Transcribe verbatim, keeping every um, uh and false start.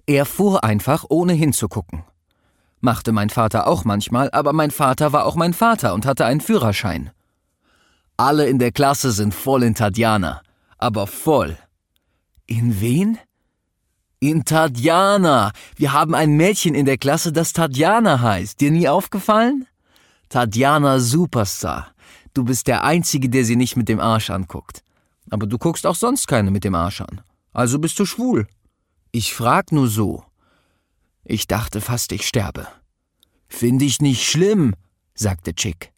Er fuhr einfach, ohne hinzugucken. Machte mein Vater auch manchmal, aber mein Vater war auch mein Vater und hatte einen Führerschein. Alle in der Klasse sind voll in Tatjana, aber voll. In wen? In Tatjana. Wir haben ein Mädchen in der Klasse, das Tatjana heißt. Dir nie aufgefallen? Tatjana Superstar. Du bist der Einzige, der sie nicht mit dem Arsch anguckt. Aber du guckst auch sonst keine mit dem Arsch an. Also bist du schwul. Ich frag nur so. Ich dachte fast, ich sterbe. Find ich nicht schlimm, sagte Chick.